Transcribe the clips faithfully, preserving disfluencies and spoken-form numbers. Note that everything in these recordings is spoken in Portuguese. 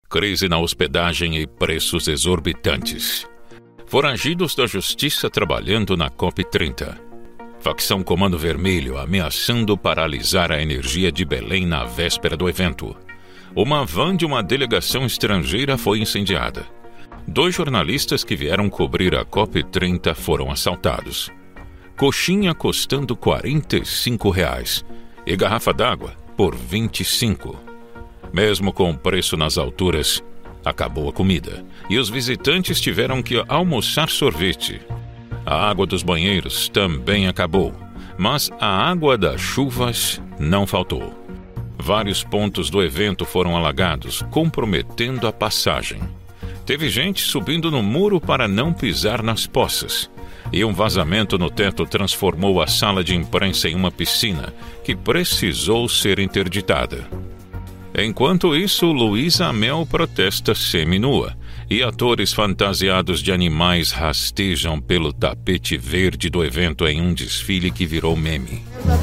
crise na hospedagem e preços exorbitantes. Foragidos da justiça trabalhando na COP trinta. Facção Comando Vermelho ameaçando paralisar a energia de Belém na véspera do evento. Uma van de uma delegação estrangeira foi incendiada. Dois jornalistas que vieram cobrir a COP trinta foram assaltados. Coxinha custando quarenta e cinco reais e garrafa d'água por vinte e cinco. Mesmo com o preço nas alturas, acabou a comida e os visitantes tiveram que almoçar sorvete. A água dos banheiros também acabou, mas a água das chuvas não faltou. Vários pontos do evento foram alagados, comprometendo a passagem. Teve gente subindo no muro para não pisar nas poças. E um vazamento no teto transformou a sala de imprensa em uma piscina que precisou ser interditada. Enquanto isso, Luísa Amel protesta seminua e atores fantasiados de animais rastejam pelo tapete verde do evento em um desfile que virou meme.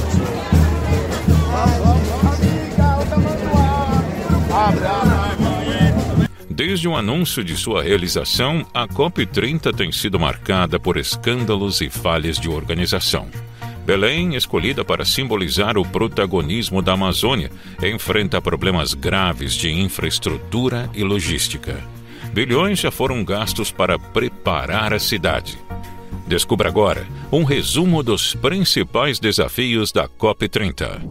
Desde o anúncio de sua realização, a COP trinta tem sido marcada por escândalos e falhas de organização. Belém, escolhida para simbolizar o protagonismo da Amazônia, enfrenta problemas graves de infraestrutura e logística. Bilhões já foram gastos para preparar a cidade. Descubra agora um resumo dos principais desafios da COP trinta.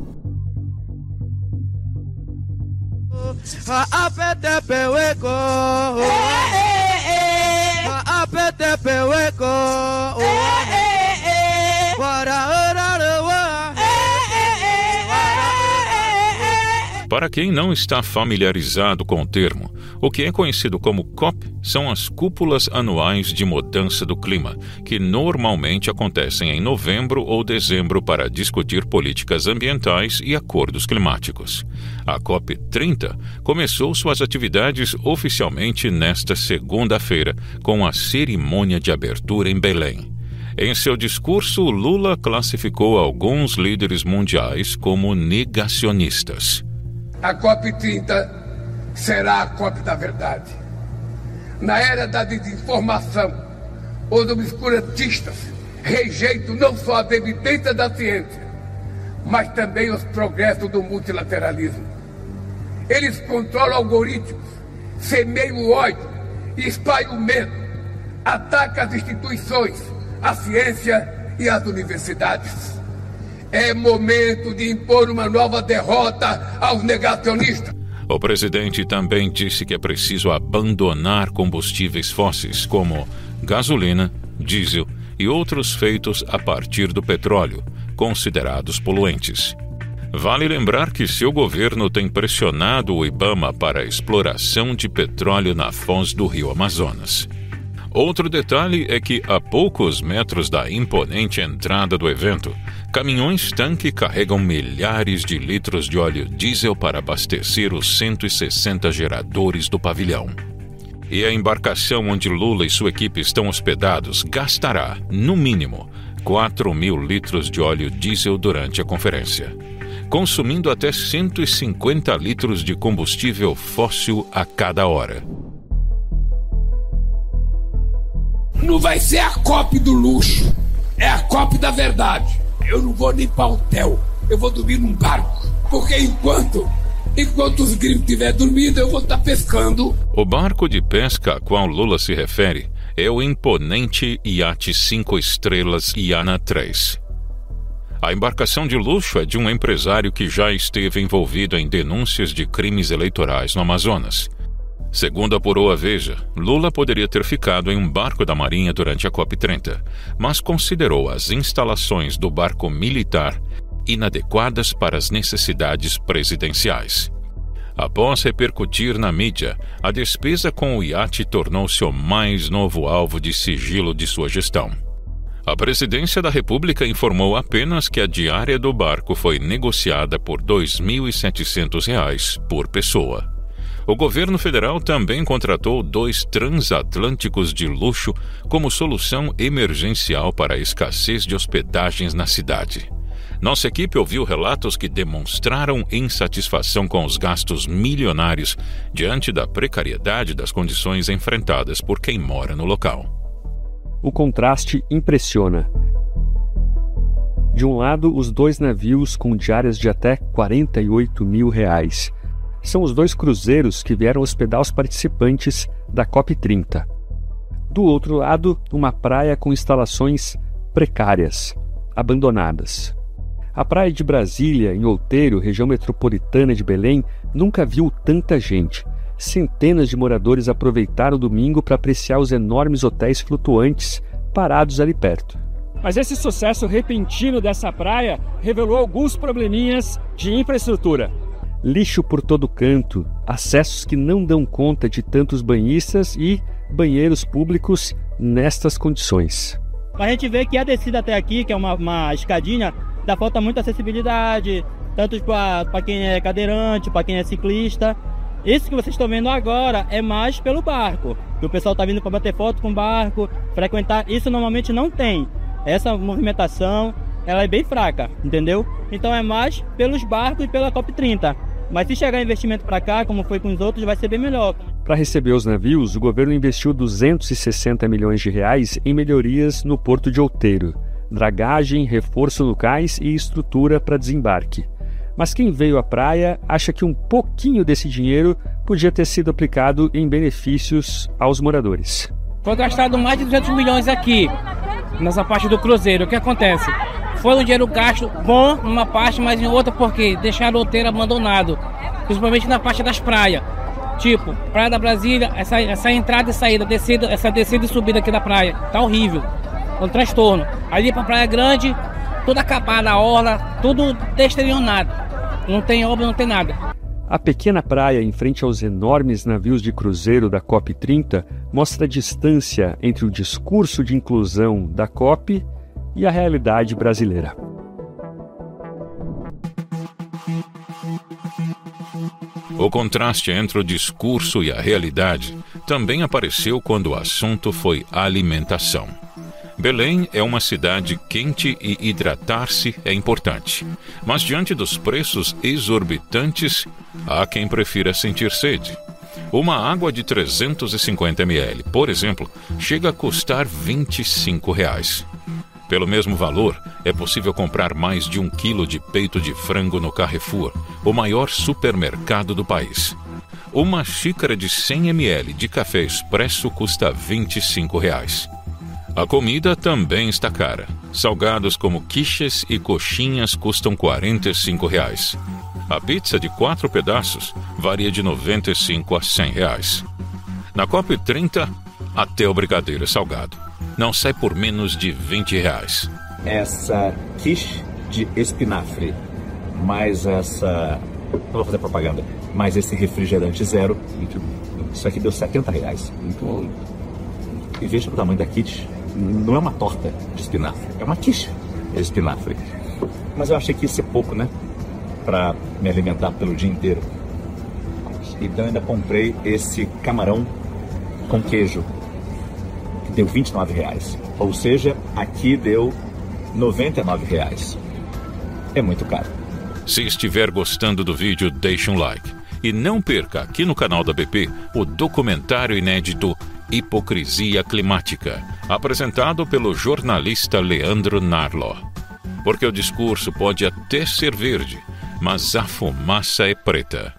Para quem não está familiarizado com o termo, o que é conhecido como COP são as cúpulas anuais de mudança do clima, que normalmente acontecem em novembro ou dezembro para discutir políticas ambientais e acordos climáticos. A COP trinta começou suas atividades oficialmente nesta segunda-feira, com a cerimônia de abertura em Belém. Em seu discurso, Lula classificou alguns líderes mundiais como negacionistas. A COP trinta será a COP da verdade. Na era da desinformação, os obscurantistas rejeitam não só as evidências da ciência, mas também os progressos do multilateralismo. Eles controlam algoritmos, semeiam o ódio, espalham o medo, atacam as instituições, a ciência e as universidades. É momento de impor uma nova derrota aos negacionistas. O presidente também disse que é preciso abandonar combustíveis fósseis como gasolina, diesel e outros feitos a partir do petróleo, considerados poluentes. Vale lembrar que seu governo tem pressionado o IBAMA para a exploração de petróleo na foz do rio Amazonas. Outro detalhe é que, a poucos metros da imponente entrada do evento, caminhões-tanque carregam milhares de litros de óleo diesel para abastecer os cento e sessenta geradores do pavilhão. E a embarcação onde Lula e sua equipe estão hospedados gastará, no mínimo, quatro mil litros de óleo diesel durante a conferência, consumindo até cento e cinquenta litros de combustível fóssil a cada hora. Não vai ser a COP do luxo, é a COP da verdade. Eu não vou nem para hotel, eu vou dormir num barco, porque enquanto, enquanto os gringos estiverem dormindo, eu vou estar pescando. O barco de pesca a qual Lula se refere é o imponente iate cinco estrelas Iana três. A embarcação de luxo é de um empresário que já esteve envolvido em denúncias de crimes eleitorais no Amazonas. Segundo apurou a Veja, Lula poderia ter ficado em um barco da Marinha durante a COP trinta, mas considerou as instalações do barco militar inadequadas para as necessidades presidenciais. Após repercutir na mídia, a despesa com o iate tornou-se o mais novo alvo de sigilo de sua gestão. A Presidência da República informou apenas que a diária do barco foi negociada por dois mil e setecentos reais por pessoa. O governo federal também contratou dois transatlânticos de luxo como solução emergencial para a escassez de hospedagens na cidade. Nossa equipe ouviu relatos que demonstraram insatisfação com os gastos milionários diante da precariedade das condições enfrentadas por quem mora no local. O contraste impressiona. De um lado, os dois navios com diárias de até quarenta e oito mil reais. São os dois cruzeiros que vieram hospedar os participantes da COP trinta. Do outro lado, uma praia com instalações precárias, abandonadas. A praia de Brasília, em Outeiro, região metropolitana de Belém, nunca viu tanta gente. Centenas de moradores aproveitaram o domingo para apreciar os enormes hotéis flutuantes parados ali perto. Mas esse sucesso repentino dessa praia revelou alguns probleminhas de infraestrutura. Lixo por todo canto, acessos que não dão conta de tantos banhistas e banheiros públicos nestas condições. A gente vê que a descida até aqui, que é uma, uma escadinha, dá falta muita acessibilidade, tanto para quem é cadeirante, para quem é ciclista. Isso que vocês estão vendo agora é mais pelo barco, que o pessoal está vindo para bater foto com o barco, frequentar. Isso normalmente não tem. Essa movimentação, ela é bem fraca, entendeu? Então é mais pelos barcos e pela COP trinta. Mas se chegar investimento para cá, como foi com os outros, vai ser bem melhor. Para receber os navios, o governo investiu duzentos e sessenta milhões de reais em melhorias no porto de Outeiro. Dragagem, reforço no cais e estrutura para desembarque. Mas quem veio à praia acha que um pouquinho desse dinheiro podia ter sido aplicado em benefícios aos moradores. Foi gastado mais de duzentos milhões aqui, nessa parte do cruzeiro. O que acontece? Foi um dinheiro gasto bom numa parte, mas em outra porque deixaram o Outeiro abandonado, principalmente na parte das praias. Tipo, Praia da Brasília, essa, essa entrada e saída, descida, essa descida e subida aqui da praia, tá horrível. É um transtorno. Ali pra Praia Grande, tudo acabado, a orla, tudo desterionado. Não tem obra, não tem nada. A pequena praia em frente aos enormes navios de cruzeiro da COP trinta mostra a distância entre o discurso de inclusão da COP e a realidade brasileira. O contraste entre o discurso e a realidade também apareceu quando o assunto foi alimentação. Belém é uma cidade quente e hidratar-se é importante. Mas diante dos preços exorbitantes, há quem prefira sentir sede. Uma água de trezentos e cinquenta mililitros, por exemplo, chega a custar vinte e cinco reais. Pelo mesmo valor, é possível comprar mais de um quilo de peito de frango no Carrefour, o maior supermercado do país. Uma xícara de cem mililitros de café expresso custa vinte e cinco reais. A comida também está cara. Salgados como quiches e coxinhas custam quarenta e cinco reais. A pizza de quatro pedaços varia de noventa e cinco a cem reais. Na COP trinta, até o brigadeiro é salgado. Não sai por menos de vinte reais. Essa quiche de espinafre, mais essa... não vou fazer propaganda. Mais esse refrigerante zero. Isso aqui deu setenta reais. Então, e veja o tamanho da quiche. Não é uma torta de espinafre, é uma quiche de espinafre. Mas eu achei que isso é pouco, né? Para me alimentar pelo dia inteiro. Então ainda comprei esse camarão com queijo, que deu vinte e nove reais. Ou seja, aqui deu noventa e nove reais. É muito caro. Se estiver gostando do vídeo, deixe um like. E não perca aqui no canal da B P o documentário inédito Hipocrisia Climática, apresentado pelo jornalista Leandro Narlo. Porque o discurso pode até ser verde, mas a fumaça é preta.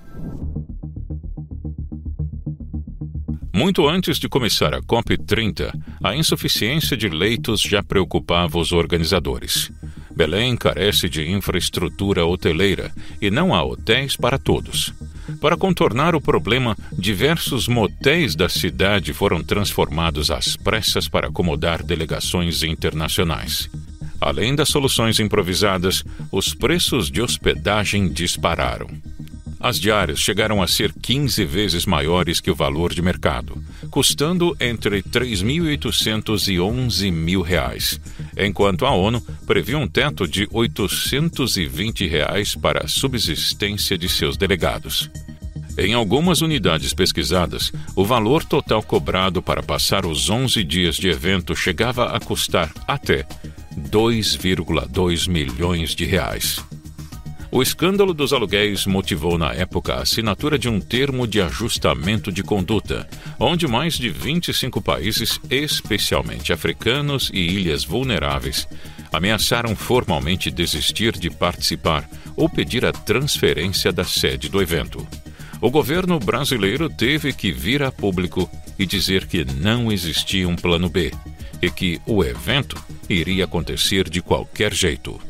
Muito antes de começar a COP trinta, a insuficiência de leitos já preocupava os organizadores. Belém carece de infraestrutura hoteleira e não há hotéis para todos. Para contornar o problema, diversos motéis da cidade foram transformados às pressas para acomodar delegações internacionais. Além das soluções improvisadas, os preços de hospedagem dispararam. As diárias chegaram a ser quinze vezes maiores que o valor de mercado, custando entre três mil e oitocentos e onze mil reais, enquanto a ONU previa um teto de oitocentos e vinte reais para a subsistência de seus delegados. Em algumas unidades pesquisadas, o valor total cobrado para passar os onze dias de evento chegava a custar até dois vírgula dois milhões de reais. O escândalo dos aluguéis motivou na época a assinatura de um termo de ajustamento de conduta, onde mais de vinte e cinco países, especialmente africanos e ilhas vulneráveis, ameaçaram formalmente desistir de participar ou pedir a transferência da sede do evento. O governo brasileiro teve que vir a público e dizer que não existia um plano B e que o evento iria acontecer de qualquer jeito.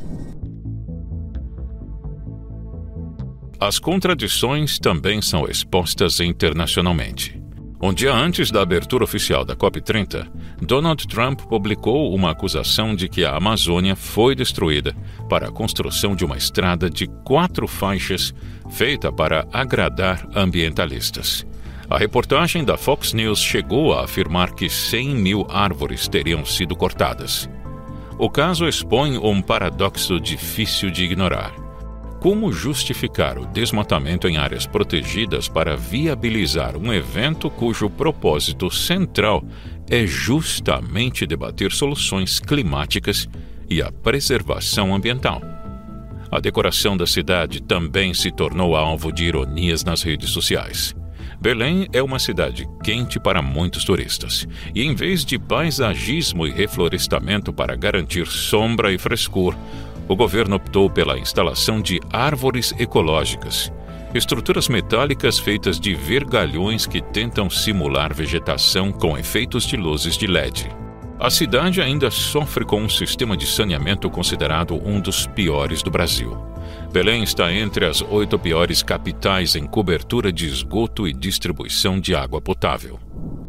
As contradições também são expostas internacionalmente. Um dia antes da abertura oficial da COP trinta, Donald Trump publicou uma acusação de que a Amazônia foi destruída para a construção de uma estrada de quatro faixas feita para agradar ambientalistas. A reportagem da Fox News chegou a afirmar que cem mil árvores teriam sido cortadas. O caso expõe um paradoxo difícil de ignorar. Como justificar o desmatamento em áreas protegidas para viabilizar um evento cujo propósito central é justamente debater soluções climáticas e a preservação ambiental? A decoração da cidade também se tornou alvo de ironias nas redes sociais. Belém é uma cidade quente para muitos turistas, e em vez de paisagismo e reflorestamento para garantir sombra e frescor, o governo optou pela instalação de árvores ecológicas, estruturas metálicas feitas de vergalhões que tentam simular vegetação com efeitos de luzes de L E D. A cidade ainda sofre com um sistema de saneamento considerado um dos piores do Brasil. Belém está entre as oito piores capitais em cobertura de esgoto e distribuição de água potável.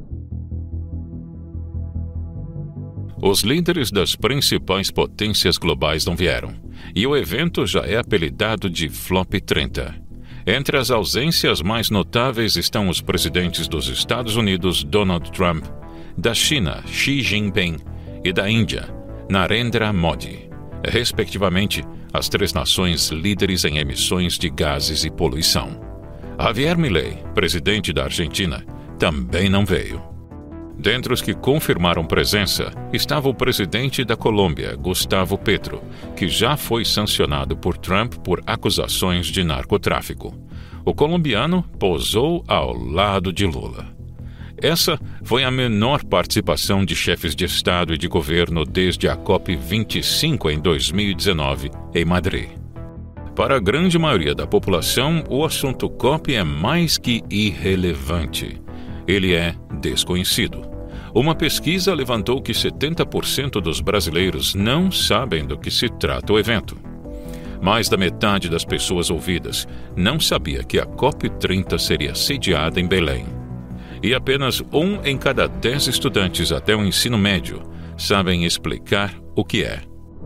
Os líderes das principais potências globais não vieram, e o evento já é apelidado de Flop trinta. Entre as ausências mais notáveis estão os presidentes dos Estados Unidos, Donald Trump, da China, Xi Jinping, e da Índia, Narendra Modi, respectivamente, as três nações líderes em emissões de gases e poluição. Javier Milei, presidente da Argentina, também não veio. Dentre os que confirmaram presença estava o presidente da Colômbia, Gustavo Petro, que já foi sancionado por Trump por acusações de narcotráfico. O colombiano posou ao lado de Lula. Essa foi a menor participação de chefes de Estado e de governo desde a COP vinte e cinco em dois mil e dezenove, em Madrid. Para a grande maioria da população, o assunto COP é mais que irrelevante. Ele é desconhecido. Uma pesquisa levantou que setenta por cento dos brasileiros não sabem do que se trata o evento. Mais da metade das pessoas ouvidas não sabia que a COP trinta seria sediada em Belém. E apenas um em cada dez estudantes até o ensino médio sabem explicar o que é.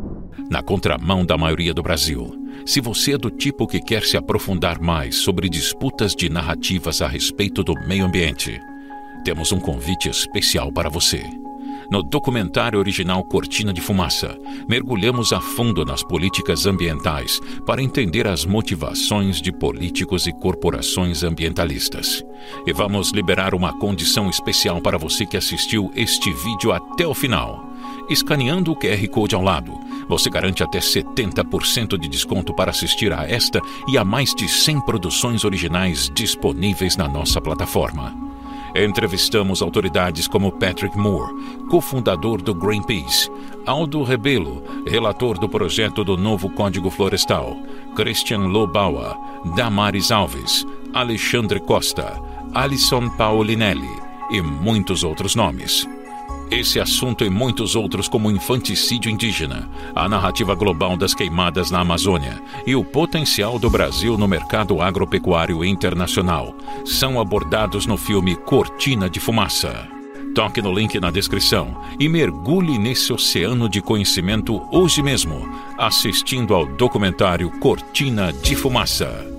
Na contramão da maioria do Brasil, se você é do tipo que quer se aprofundar mais sobre disputas de narrativas a respeito do meio ambiente, temos um convite especial para você. No documentário original Cortina de Fumaça, mergulhamos a fundo nas políticas ambientais para entender as motivações de políticos e corporações ambientalistas. E vamos liberar uma condição especial para você que assistiu este vídeo até o final. Escaneando o Q R Code ao lado, você garante até setenta por cento de desconto para assistir a esta e a mais de cem produções originais disponíveis na nossa plataforma. Entrevistamos autoridades como Patrick Moore, cofundador do Greenpeace, Aldo Rebelo, relator do projeto do novo Código Florestal, Christian Lobauer, Damares Alves, Alexandre Costa, Alisson Paulinelli e muitos outros nomes. Esse assunto e muitos outros, como o infanticídio indígena, a narrativa global das queimadas na Amazônia e o potencial do Brasil no mercado agropecuário internacional, são abordados no filme Cortina de Fumaça. Toque no link na descrição e mergulhe nesse oceano de conhecimento hoje mesmo, assistindo ao documentário Cortina de Fumaça.